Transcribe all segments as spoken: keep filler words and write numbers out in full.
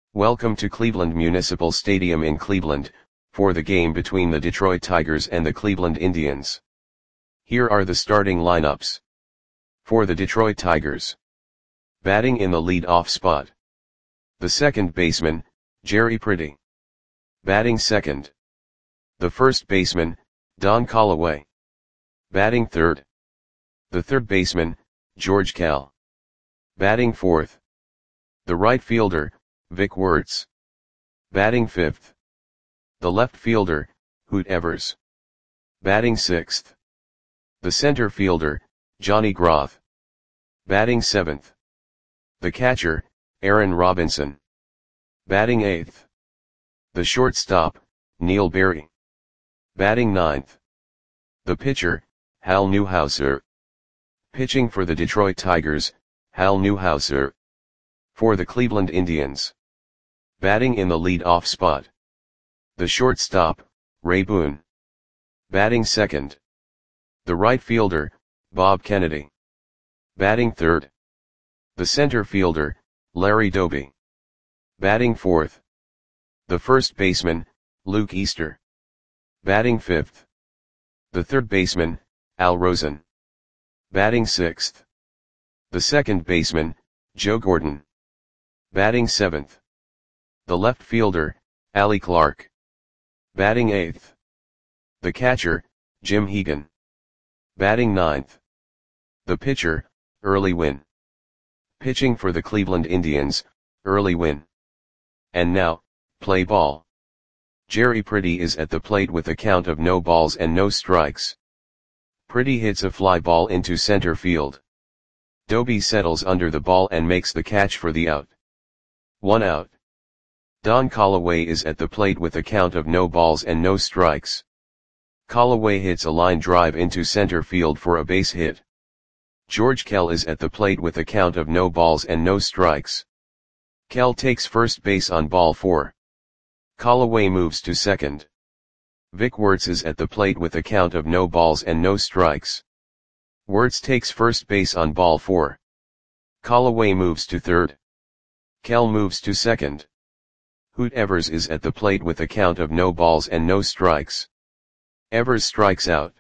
Welcome to Cleveland Municipal Stadium in Cleveland, for the game between the Detroit Tigers and the Cleveland Indians. Here are the starting lineups. For the Detroit Tigers. Batting in the lead-off spot. The second baseman, Jerry Pretty. Batting second. The first baseman, Don Callaway. Batting third. The third baseman, George Kell. Batting fourth. The right fielder, Vic Wertz. Batting fifth. The left fielder, Hoot Evers. Batting sixth. The center fielder, Johnny Groth. Batting seventh. The catcher, Aaron Robinson. Batting eighth. The shortstop, Neil Berry. Batting ninth. The pitcher, Hal Newhouser. Pitching for the Detroit Tigers, Hal Newhouser. For the Cleveland Indians. Batting in the lead-off spot. The shortstop, Ray Boone. Batting second. The right fielder, Bob Kennedy. Batting third. The center fielder, Larry Doby. Batting fourth. The first baseman, Luke Easter. Batting fifth. The third baseman, Al Rosen. Batting sixth. The second baseman, Joe Gordon. Batting seventh. The left fielder, Allie Clark. Batting eighth. The catcher, Jim Hegan. Batting ninth. The pitcher, Early Wynn. Pitching for the Cleveland Indians, Early Wynn. And now, play ball. Jerry Pretty is at the plate with a count of no balls and no strikes. Pretty hits a fly ball into center field. Doby settles under the ball and makes the catch for the out. One out. Don Callaway is at the plate with a count of no balls and no strikes. Callaway hits a line drive into center field for a base hit. George Kell is at the plate with a count of no balls and no strikes. Kell takes first base on ball four. Callaway moves to second. Vic Wertz is at the plate with a count of no balls and no strikes. Wertz takes first base on ball four. Callaway moves to third. Kell moves to second. Hoot Evers is at the plate with a count of no balls and no strikes. Evers strikes out.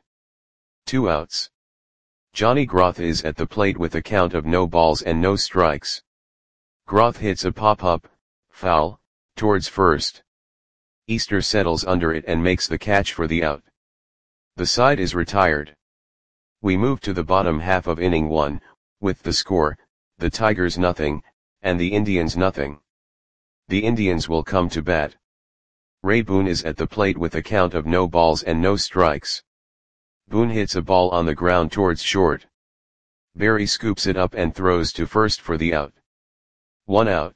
Two outs. Johnny Groth is at the plate with a count of no balls and no strikes. Groth hits a pop-up, foul, towards first. Easter settles under it and makes the catch for the out. The side is retired. We move to the bottom half of inning one, with the score, the Tigers nothing, and the Indians nothing. The Indians will come to bat. Ray Boone is at the plate with a count of no balls and no strikes. Boone hits a ball on the ground towards short. Berry scoops it up and throws to first for the out. One out.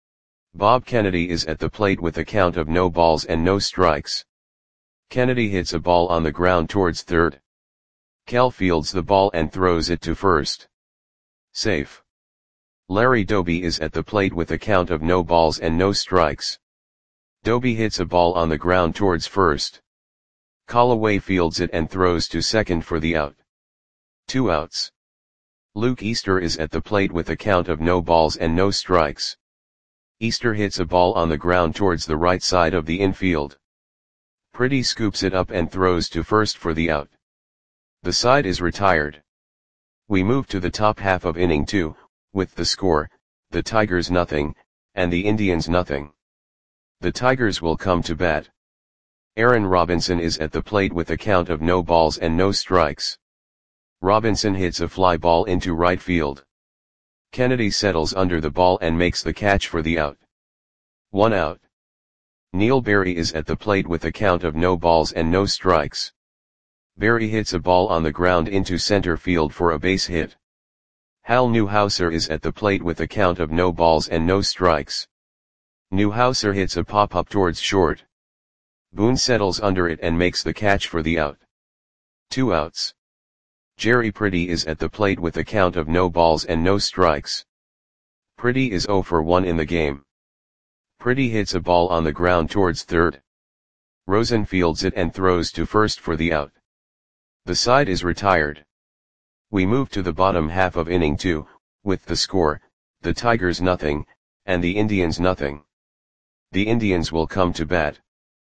Bob Kennedy is at the plate with a count of no balls and no strikes. Kennedy hits a ball on the ground towards third. Kell fields the ball and throws it to first. Safe. Larry Doby is at the plate with a count of no balls and no strikes. Doby hits a ball on the ground towards first. Callaway fields it and throws to second for the out. Two outs. Luke Easter is at the plate with a count of no balls and no strikes. Easter hits a ball on the ground towards the right side of the infield. Pretty scoops it up and throws to first for the out. The side is retired. We move to the top half of inning two, with the score, the Tigers nothing, and the Indians nothing. The Tigers will come to bat. Aaron Robinson is at the plate with a count of no balls and no strikes. Robinson hits a fly ball into right field. Kennedy settles under the ball and makes the catch for the out. One out. Neil Berry is at the plate with a count of no balls and no strikes. Berry hits a ball on the ground into center field for a base hit. Hal Newhouser is at the plate with a count of no balls and no strikes. Newhouser hits a pop-up towards short. Boone settles under it and makes the catch for the out. Two outs. Jerry Pretty is at the plate with a count of no balls and no strikes. Pretty is zero for one in the game. Pretty hits a ball on the ground towards third. Rosen fields it and throws to first for the out. The side is retired. We move to the bottom half of inning two, with the score, the Tigers nothing, and the Indians nothing. The Indians will come to bat.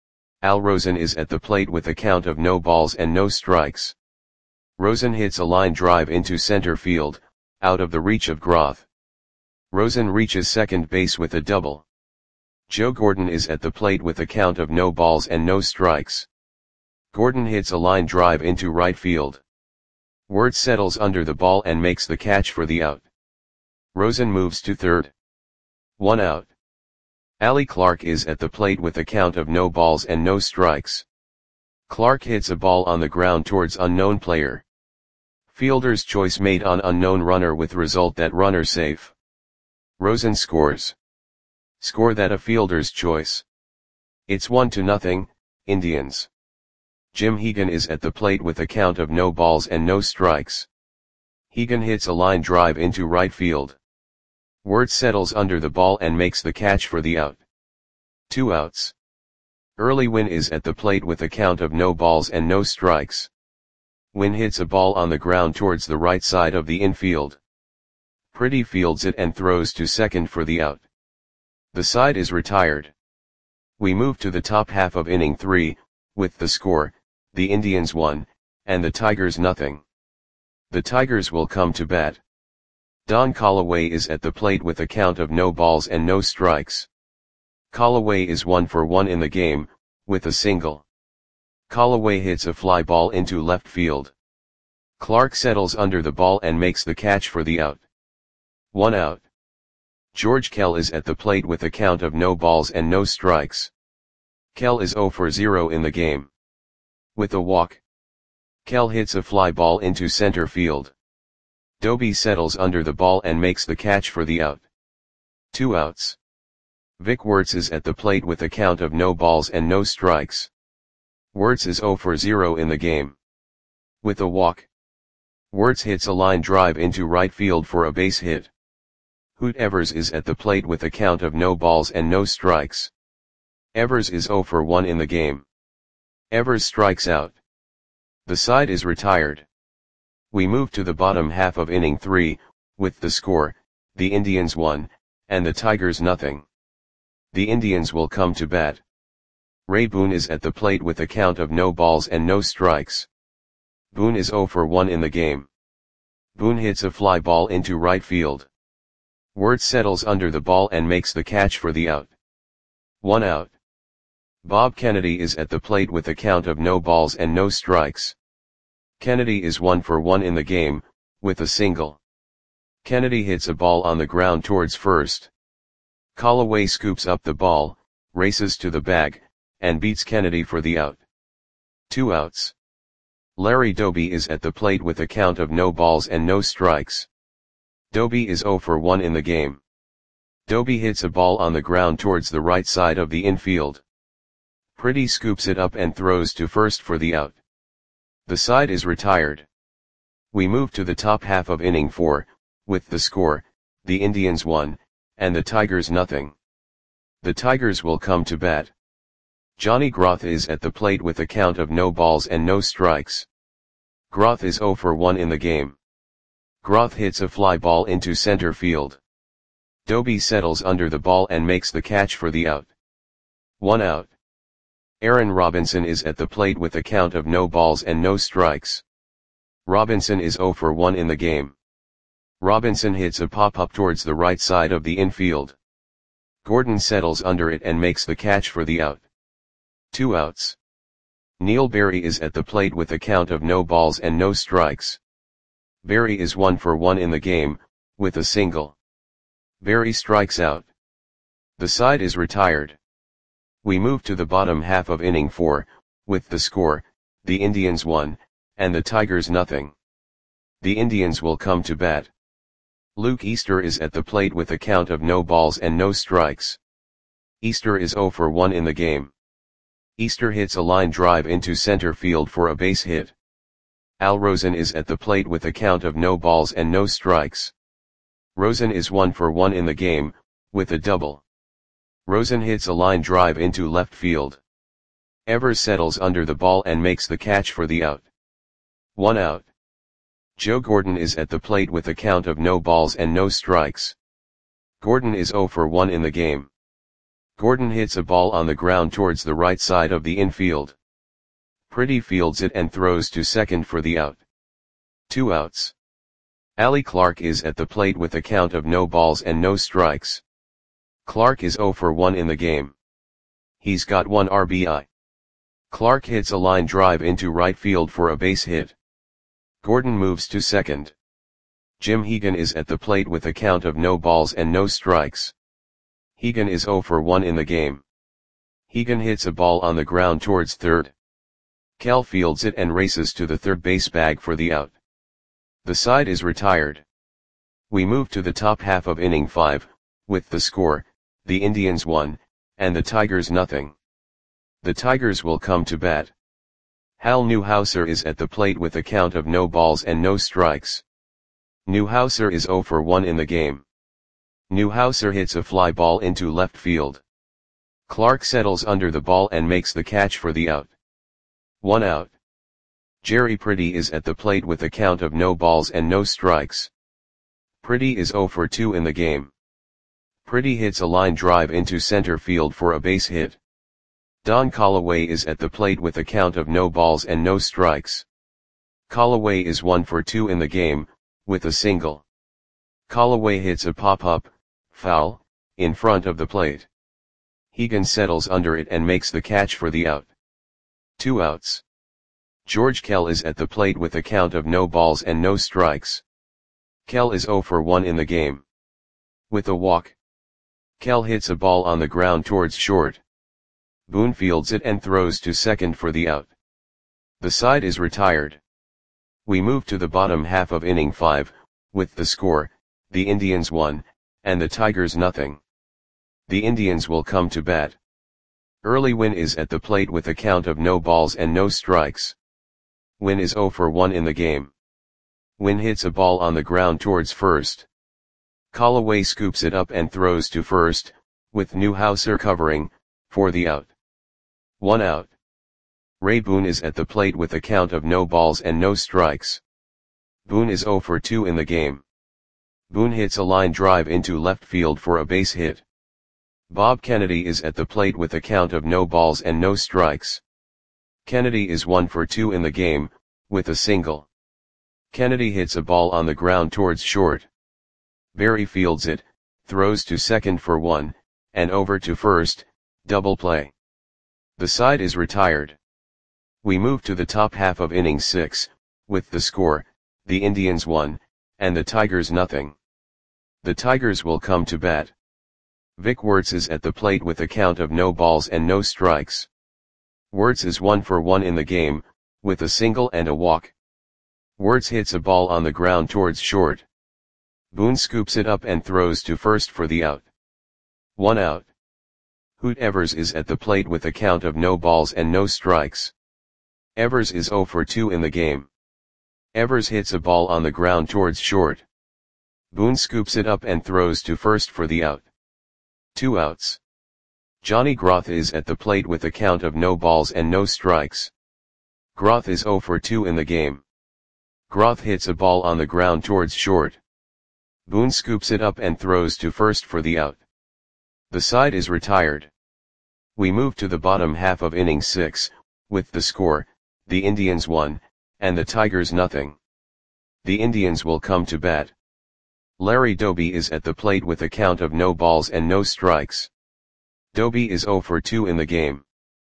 Al Rosen is at the plate with a count of no balls and no strikes. Rosen hits a line drive into center field, out of the reach of Groth. Rosen reaches second base with a double. Joe Gordon is at the plate with a count of no balls and no strikes. Gordon hits a line drive into right field. Wirtz settles under the ball and makes the catch for the out. Rosen moves to third. One out. Allie Clark is at the plate with a count of no balls and no strikes. Clark hits a ball on the ground towards unknown player. Fielder's choice made on unknown runner with result that runner safe. Rosen scores. Score that a fielder's choice. It's one to nothing, Indians. Jim Hegan is at the plate with a count of no balls and no strikes. Hegan hits a line drive into right field. Wirtz settles under the ball and makes the catch for the out. Two outs. Early Wynn is at the plate with a count of no balls and no strikes. Wynn hits a ball on the ground towards the right side of the infield. Pretty fields it and throws to second for the out. The side is retired. We move to the top half of inning three, with the score, the Indians one, and the Tigers nothing. The Tigers will come to bat. Don Callaway is at the plate with a count of no balls and no strikes. Callaway is one for one in the game, with a single. Callaway hits a fly ball into left field. Clark settles under the ball and makes the catch for the out. One out. George Kell is at the plate with a count of no balls and no strikes. Kell is zero for zero in the game. With a walk. Kell hits a fly ball into center field. Doby settles under the ball and makes the catch for the out. Two outs. Vic Wirtz is at the plate with a count of no balls and no strikes. Wirtz is zero for zero in the game. With a walk. Wirtz hits a line drive into right field for a base hit. Hoot Evers is at the plate with a count of no balls and no strikes. Evers is zero for one in the game. Evers strikes out. The side is retired. We move to the bottom half of inning three, with the score, the Indians one, and the Tigers nothing. The Indians will come to bat. Ray Boone is at the plate with a count of no balls and no strikes. Boone is zero for one in the game. Boone hits a fly ball into right field. Wirtz settles under the ball and makes the catch for the out. One out. Bob Kennedy is at the plate with a count of no balls and no strikes. Kennedy is one for one in the game, with a single. Kennedy hits a ball on the ground towards first. Callaway scoops up the ball, races to the bag, and beats Kennedy for the out. Two outs. Larry Doby is at the plate with a count of no balls and no strikes. Doby is zero for one in the game. Doby hits a ball on the ground towards the right side of the infield. Pretty scoops it up and throws to first for the out. The side is retired. We move to the top half of inning four, with the score, the Indians one, and the Tigers nothing. The Tigers will come to bat. Johnny Groth is at the plate with a count of no balls and no strikes. Groth is zero for one in the game. Groth hits a fly ball into center field. Doby settles under the ball and makes the catch for the out. One out. Aaron Robinson is at the plate with a count of no balls and no strikes. Robinson is zero for one in the game. Robinson hits a pop-up towards the right side of the infield. Gordon settles under it and makes the catch for the out. Two outs. Neil Berry is at the plate with a count of no balls and no strikes. Berry is one for one in the game, with a single. Berry strikes out. The side is retired. We move to the bottom half of inning four, with the score, the Indians one, and the Tigers nothing. The Indians will come to bat. Luke Easter is at the plate with a count of no balls and no strikes. Easter is zero for one in the game. Easter hits a line drive into center field for a base hit. Al Rosen is at the plate with a count of no balls and no strikes. Rosen is one for one in the game, with a double. Rosen hits a line drive into left field. Evers settles under the ball and makes the catch for the out. One out. Joe Gordon is at the plate with a count of no balls and no strikes. Gordon is zero for one in the game. Gordon hits a ball on the ground towards the right side of the infield. Pretty fields it and throws to second for the out. Two outs. Ali Clark is at the plate with a count of no balls and no strikes. Clark is oh for one in the game. He's got one R B I. Clark hits a line drive into right field for a base hit. Gordon moves to second. Jim Hegan is at the plate with a count of no balls and no strikes. Hegan is oh for one in the game. Hegan hits a ball on the ground towards third. Cal fields it and races to the third base bag for the out. The side is retired. We move to the top half of inning five, with the score, the Indians one, and the Tigers nothing. The Tigers will come to bat. Hal Newhouser is at the plate with a count of no balls and no strikes. Newhouser is oh for one in the game. Newhouser hits a fly ball into left field. Clark settles under the ball and makes the catch for the out. One out. Jerry Pretty is at the plate with a count of no balls and no strikes. Pretty is oh for two in the game. Pretty hits a line drive into center field for a base hit. Don Callaway is at the plate with a count of no balls and no strikes. Callaway is one for two in the game, with a single. Callaway hits a pop-up, foul, in front of the plate. Hegan settles under it and makes the catch for the out. Two outs. George Kell is at the plate with a count of no balls and no strikes. Kell is oh for one in the game. With a walk. Kell hits a ball on the ground towards short. Boone fields it and throws to second for the out. The side is retired. We move to the bottom half of inning five, with the score, the Indians one, and the Tigers nothing. The Indians will come to bat. Early Wynn is at the plate with a count of no balls and no strikes. Wynn is oh for one in the game. Wynn hits a ball on the ground towards first. Callaway scoops it up and throws to first, with Newhouser covering, for the out. One out. Ray Boone is at the plate with a count of no balls and no strikes. Boone is oh for two in the game. Boone hits a line drive into left field for a base hit. Bob Kennedy is at the plate with a count of no balls and no strikes. Kennedy is one for two in the game, with a single. Kennedy hits a ball on the ground towards short. Barry fields it, throws to second for one, and over to first, double play. The side is retired. We move to the top half of inning six, with the score, the Indians one, and the Tigers nothing. The Tigers will come to bat. Vic Wertz is at the plate with a count of no balls and no strikes. Wertz is one for one in the game, with a single and a walk. Wertz hits a ball on the ground towards short. Boone scoops it up and throws to first for the out. One out. Hoot Evers is at the plate with a count of no balls and no strikes. Evers is oh for two in the game. Evers hits a ball on the ground towards short. Boone scoops it up and throws to first for the out. Two outs. Johnny Groth is at the plate with a count of no balls and no strikes. Groth is oh for two in the game. Groth hits a ball on the ground towards short. Boone scoops it up and throws to first for the out. The side is retired. We move to the bottom half of inning six, with the score, the Indians one, and the Tigers nothing. The Indians will come to bat. Larry Doby is at the plate with a count of no balls and no strikes. Doby is oh for two in the game.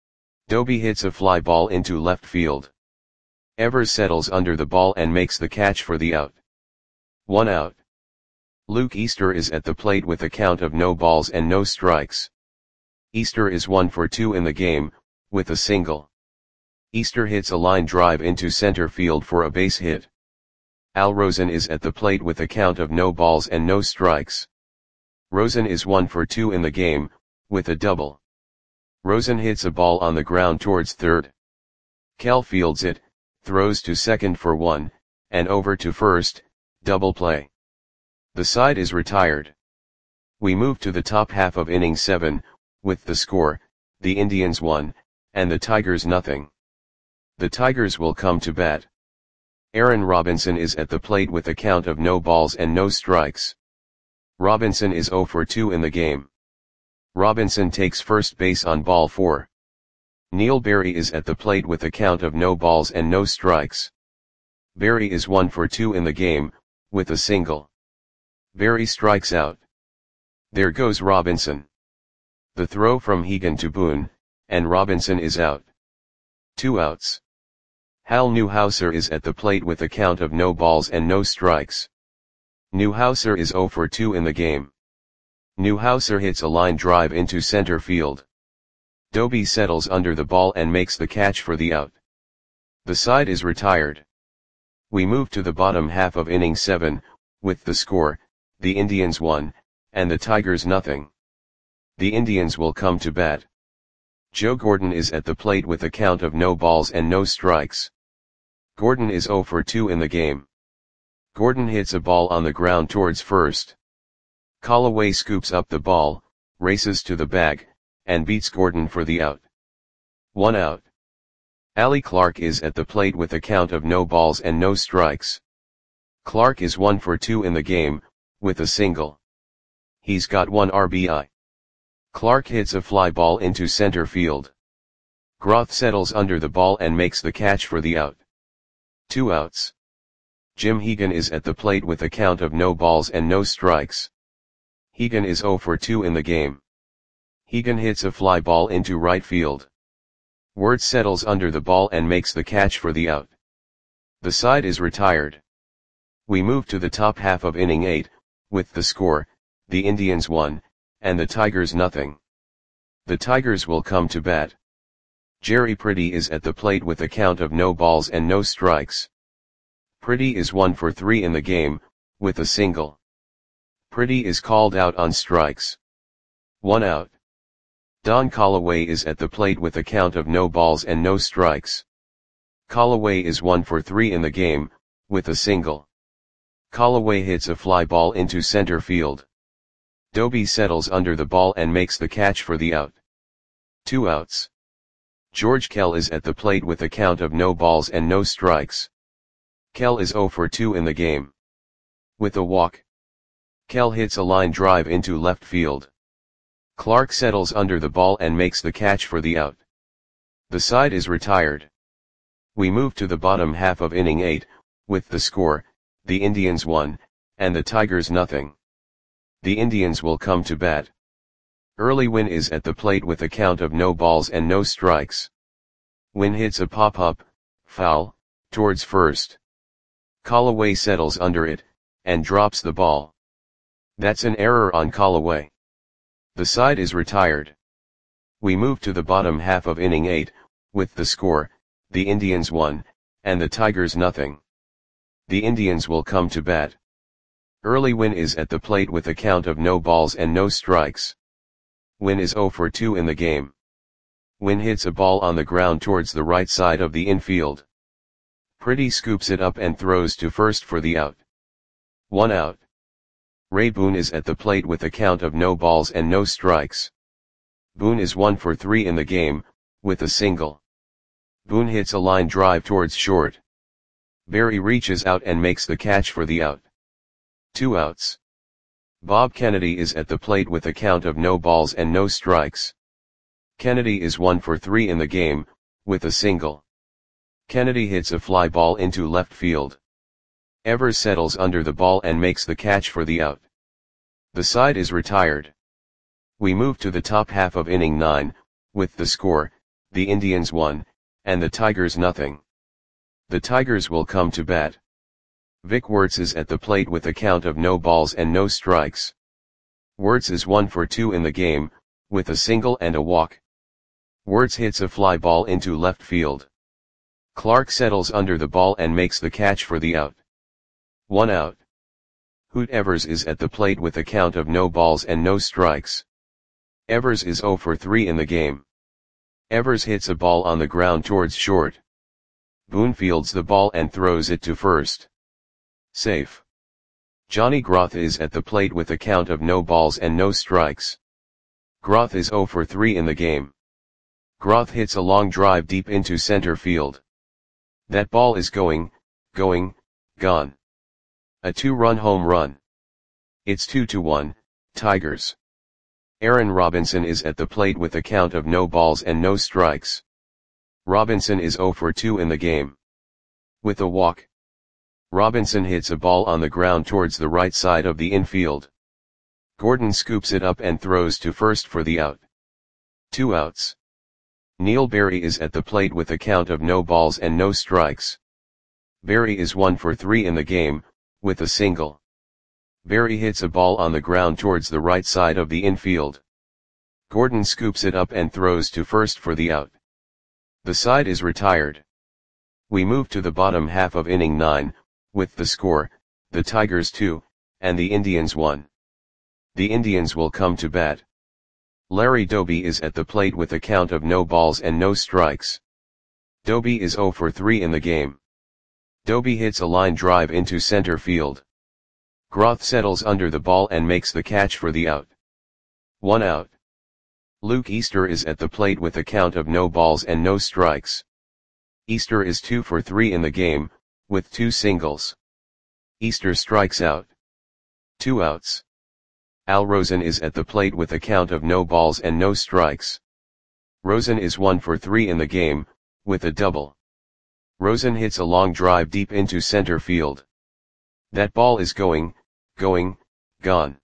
Doby hits a fly ball into left field. Evers settles under the ball and makes the catch for the out. One out. Luke Easter is at the plate with a count of no balls and no strikes. Easter is one for two in the game, with a single. Easter hits a line drive into center field for a base hit. Al Rosen is at the plate with a count of no balls and no strikes. Rosen is one for two in the game, with a double. Rosen hits a ball on the ground towards third. Cal fields it, throws to second for one, and over to first, double play. The side is retired. We move to the top half of inning seven, with the score, the Indians one, and the Tigers nothing. The Tigers will come to bat. Aaron Robinson is at the plate with a count of no balls and no strikes. Robinson is oh for two in the game. Robinson takes first base on ball four. Neil Berry is at the plate with a count of no balls and no strikes. Berry is one for two in the game, with a single. Berry strikes out. There goes Robinson. The throw from Hegan to Boone, and Robinson is out. Two outs. Hal Newhouser is at the plate with a count of no balls and no strikes. Newhouser is zero for two in the game. Newhouser hits a line drive into center field. Doby settles under the ball and makes the catch for the out. The side is retired. We move to the bottom half of inning seven, with the score, the Indians one, and the Tigers nothing. The Indians will come to bat. Joe Gordon is at the plate with a count of no balls and no strikes. Gordon is zero for two in the game. Gordon hits a ball on the ground towards first. Callaway scoops up the ball, races to the bag, and beats Gordon for the out. One out. Allie Clark is at the plate with a count of no balls and no strikes. Clark is one for two in the game, with a single. He's got one R B I. Clark hits a fly ball into center field. Groth settles under the ball and makes the catch for the out. Two outs. Jim Hegan is at the plate with a count of no balls and no strikes. Hegan is zero for two in the game. Hegan hits a fly ball into right field. Wirtz settles under the ball and makes the catch for the out. The side is retired. We move to the top half of inning eight, with the score, the Indians one, and the Tigers nothing. The Tigers will come to bat. Jerry Pretty is at the plate with a count of no balls and no strikes. Pretty is one for three in the game, with a single. Pretty is called out on strikes. One out. Don Callaway is at the plate with a count of no balls and no strikes. Callaway is one for three in the game, with a single. Callaway hits a fly ball into center field. Doby settles under the ball and makes the catch for the out. Two outs. George Kell is at the plate with a count of no balls and no strikes. Kell is zero for two in the game. With a walk. Kell hits a line drive into left field. Clark settles under the ball and makes the catch for the out. The side is retired. We move to the bottom half of inning eight, with the score, the Indians one, and the Tigers nothing. The Indians will come to bat. Early Wynn is at the plate with a count of no balls and no strikes. Wynn hits a pop-up, foul, towards first. Callaway settles under it, and drops the ball. That's an error on Callaway. The side is retired. We move to the bottom half of inning eight, with the score, the Indians one, and the Tigers nothing. The Indians will come to bat. Early Wynn is at the plate with a count of no balls and no strikes. Wynn is zero for two in the game. Wynn hits a ball on the ground towards the right side of the infield. Pretty scoops it up and throws to first for the out. One out. Ray Boone is at the plate with a count of no balls and no strikes. Boone is one for three in the game, with a single. Boone hits a line drive towards short. Berry reaches out and makes the catch for the out. Two outs. Bob Kennedy is at the plate with a count of no balls and no strikes. Kennedy is one for three in the game, with a single. Kennedy hits a fly ball into left field. Evers settles under the ball and makes the catch for the out. The side is retired. We move to the top half of inning nine, with the score, the Indians one, and the Tigers nothing. The Tigers will come to bat. Vic Wirtz is at the plate with a count of no balls and no strikes. Wirtz is one for two in the game, with a single and a walk. Wirtz hits a fly ball into left field. Clark settles under the ball and makes the catch for the out. One out. Hoot Evers is at the plate with a count of no balls and no strikes. Evers is zero for three in the game. Evers hits a ball on the ground towards short. Boone fields the ball and throws it to first. Safe. Johnny Groth is at the plate with a count of no balls and no strikes. Groth is zero for three in the game. Groth hits a long drive deep into center field. That ball is going, going, gone. A two-run home run. It's two to one, Tigers. Aaron Robinson is at the plate with a count of no balls and no strikes. Robinson is zero for two in the game. With a walk, Robinson hits a ball on the ground towards the right side of the infield. Gordon scoops it up and throws to first for the out. Two outs. Neil Berry is at the plate with a count of no balls and no strikes. Berry is one for three in the game, with a single. Berry hits a ball on the ground towards the right side of the infield. Gordon scoops it up and throws to first for the out. The side is retired. We move to the bottom half of inning nine, with the score, the Tigers two, and the Indians one. The Indians will come to bat. Larry Doby is at the plate with a count of no balls and no strikes. Doby is zero for three in the game. Doby hits a line drive into center field. Groth settles under the ball and makes the catch for the out. One out. Luke Easter is at the plate with a count of no balls and no strikes. Easter is two for three in the game, with two singles. Easter strikes out. Two outs. Al Rosen is at the plate with a count of no balls and no strikes. Rosen is one for three in the game, with a double. Rosen hits a long drive deep into center field. That ball is going, going, gone.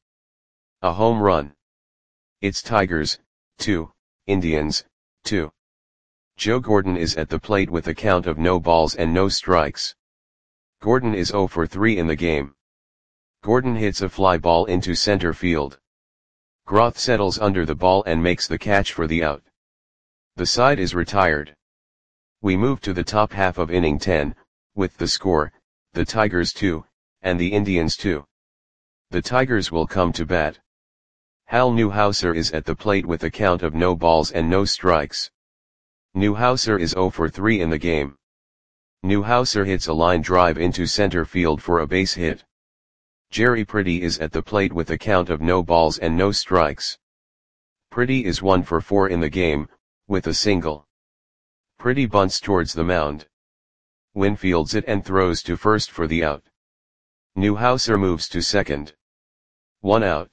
A home run. It's Tigers, two, Indians, two. Joe Gordon is at the plate with a count of no balls and no strikes. Gordon is zero for three in the game. Gordon hits a fly ball into center field. Groth settles under the ball and makes the catch for the out. The side is retired. We move to the top half of inning ten, with the score, the Tigers two, and the Indians two. The Tigers will come to bat. Hal Newhouser is at the plate with a count of no balls and no strikes. Newhouser is zero for three in the game. Newhouser hits a line drive into center field for a base hit. Jerry Pretty is at the plate with a count of no balls and no strikes. Pretty is one for four in the game, with a single. Pretty bunts towards the mound. Wynn fields it and throws to first for the out. Newhouser moves to second. One out.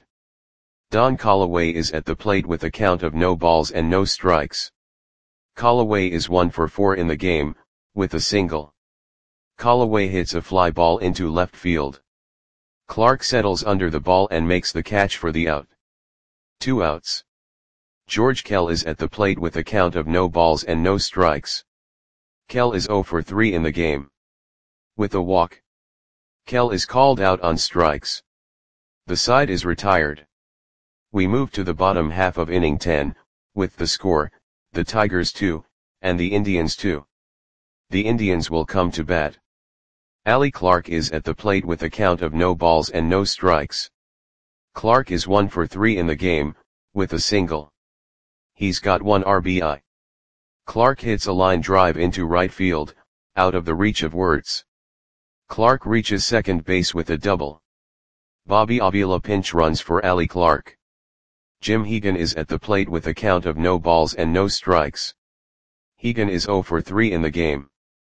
Don Callaway is at the plate with a count of no balls and no strikes. Callaway is one for four in the game, with a single. Callaway hits a fly ball into left field. Clark settles under the ball and makes the catch for the out. Two outs. George Kell is at the plate with a count of no balls and no strikes. Kell is zero for three in the game. With a walk, Kell is called out on strikes. The side is retired. We move to the bottom half of inning ten, with the score, the Tigers two, and the Indians two. The Indians will come to bat. Allie Clark is at the plate with a count of no balls and no strikes. Clark is one for three in the game, with a single. He's got one R B I. Clark hits a line drive into right field, out of the reach of Wirtz. Clark reaches second base with a double. Bobby Avila pinch runs for Allie Clark. Jim Hegan is at the plate with a count of no balls and no strikes. Hegan is zero for three in the game.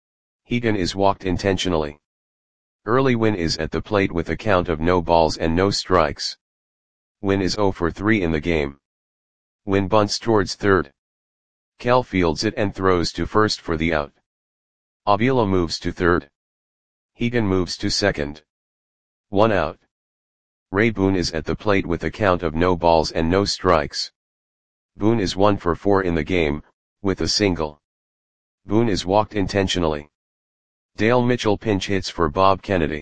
Hegan is walked intentionally. Early Wynn is at the plate with a count of no balls and no strikes. Wynn is zero for three in the game. Wynn bunts towards third. Kell fields it and throws to first for the out. Avila moves to third. Hegan moves to second. One out. Ray Boone is at the plate with a count of no balls and no strikes. Boone is one for four in the game, with a single. Boone is walked intentionally. Dale Mitchell pinch hits for Bob Kennedy.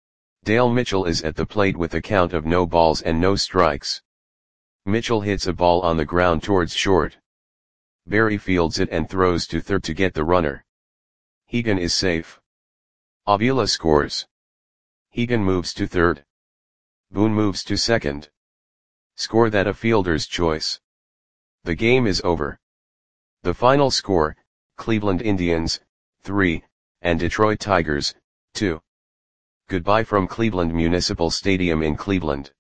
Dale Mitchell is at the plate with a count of no balls and no strikes. Mitchell hits a ball on the ground towards short. Berry fields it and throws to third to get the runner. Hegan is safe. Avila scores. Hegan moves to third. Boone moves to second. Score that a fielder's choice. The game is over. The final score, Cleveland Indians, three, and Detroit Tigers, two. Goodbye from Cleveland Municipal Stadium in Cleveland.